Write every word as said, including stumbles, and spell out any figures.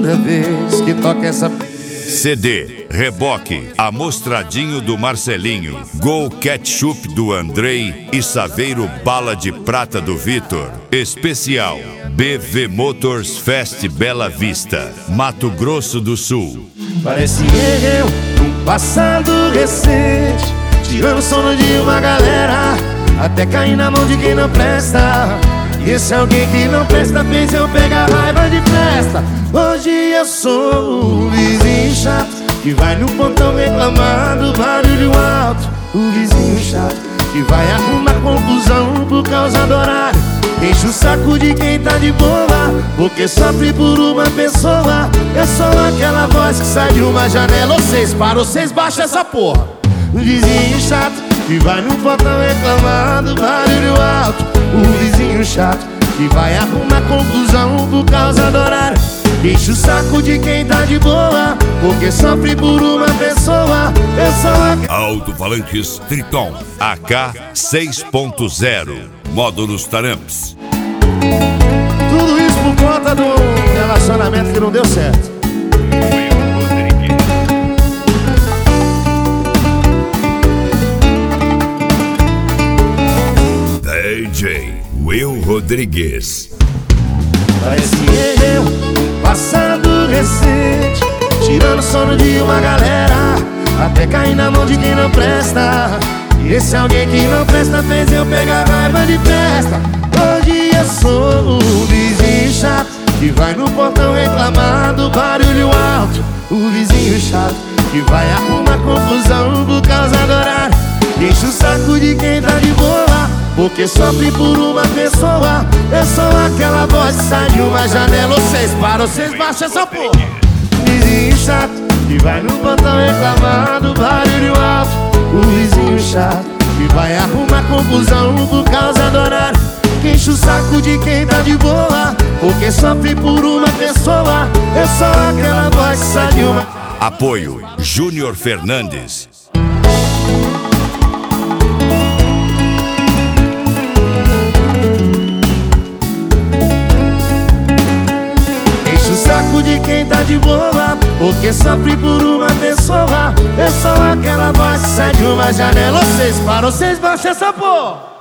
toda vez que toca essa... C D, Reboque, Amostradinho do Marcelinho, Gol Ketchup do Andrei e Saveiro Bala de Prata do Vitor. Especial B V Motors Fest Bela Vista, Mato Grosso do Sul. Parece eu num passado recente, tirando o sono de uma galera, até cair na mão de quem não presta. E esse alguém que não presta fez eu pegar raiva de festa. Hoje eu sou o vizinho chato que vai no pontão reclamar do barulho alto. O vizinho chato que vai arrumar confusão por causa do horário. Enche o saco de quem tá de boa, porque sofre por uma pessoa. Eu sou aquela voz que sai de uma janela. Vocês param, vocês baixam essa porra. O vizinho chato que vai no pontão reclamar do barulho alto. O vizinho chato que vai arrumar confusão por causa do horário. Enche o saco de quem tá de boa, porque sofre por uma pessoa. Eu sou a... Alto-falantes Triton A K seis ponto zero, módulos Taramps. Tudo isso por conta do relacionamento que não deu certo. D J Will Rodrigues. Parece eu, passado recente, tirando o sono de uma galera, até cair na mão de quem não presta. E esse alguém que não presta fez eu pegar raiva de festa. Hoje eu sou o vizinho chato que vai no portão reclamar do barulho alto. O vizinho chato que vai arrumar confusão por causa do horário. Enche o saco de quem tá de boa, porque sofre por uma pessoa. Eu sou aquela voz que sai de uma janela. Vocês param, vocês baixam essa porra. Vizinho chato que vai no portão reclamar do barulho alto. O vizinho chato que vai arrumar confusão por causa do horário. Enche o saco de quem tá de boa, porque sofre por uma pessoa. Eu sou aquela voz que sai de uma... Apoio Júnior Fernandes. Saco de quem tá de boa, porque sofre por uma pessoa. Eu sou aquela voz que sai de uma janela. Vocês param, vocês baixam essa porra.